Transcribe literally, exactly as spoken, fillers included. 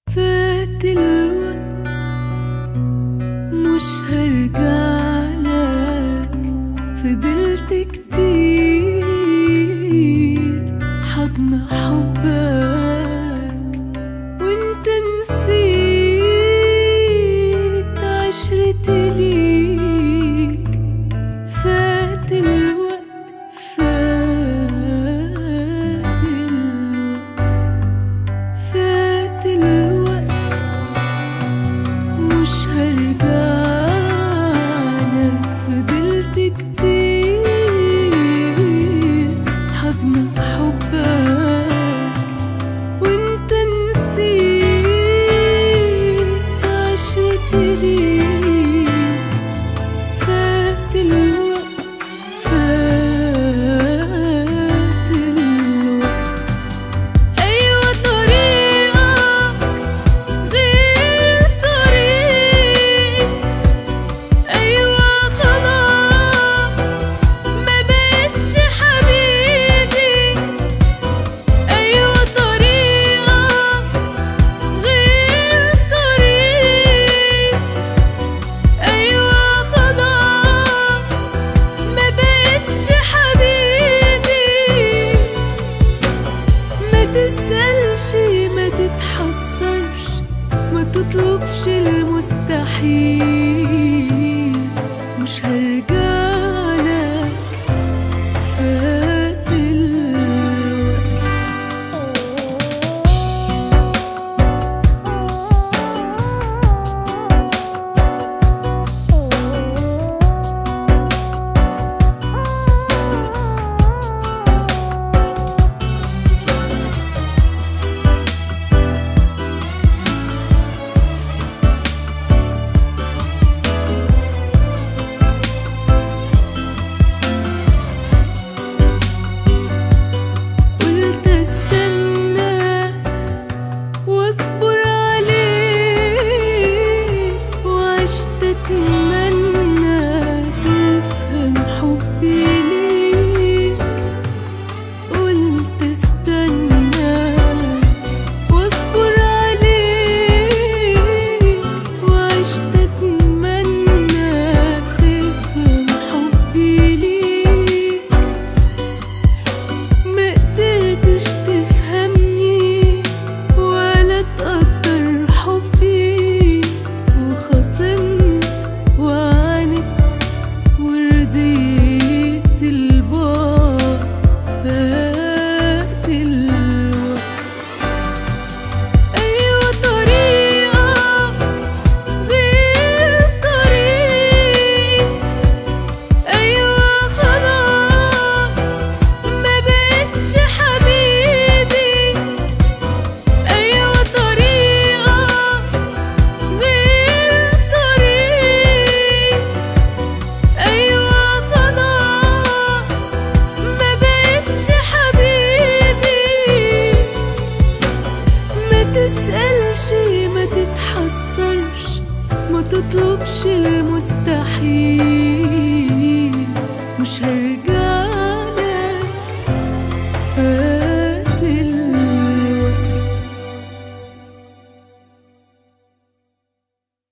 فات الوقت مش هرجعلك، فضلت كتير حضن حبك وانت نسيت عشرتي ليك. فات الوقت فات الوقت فات الوقت مش هرجعلك، فضلت كتير حضن حبك وانت نسيت عشرتي ليك. فات الوقت فات الوقت أيوة طريقك غير طريق، أيوة خلاص ما بقتش حبيبي. أيوة طريقك غير طريق، أيوة خلاص ما بقتش حبيبي. ما تسألش ما تتحسرش، ما تطلبش المستحيل، مش هرجعلك. فات الوقت قلت استنى واصبر عليك، وعشت اتمنى تفهم حبي ليك. قلت استنى واصبر عليك، وعشت اتمنى تفهم حبي ليك. ما قدرتش تفهمني ولا تقدر حبي، وخصمت وعاندت ورضيت البعد. فات الوقت أيوة طريقك غير طريق، أيوة خلاص ما بقتش حبيبي. أيوة طريقك غير طريق، أيوة خلاص ما بقتش حبيبي. ما تسألش ما تتحسرش، ما تطلبش المستحيل، مش هرجع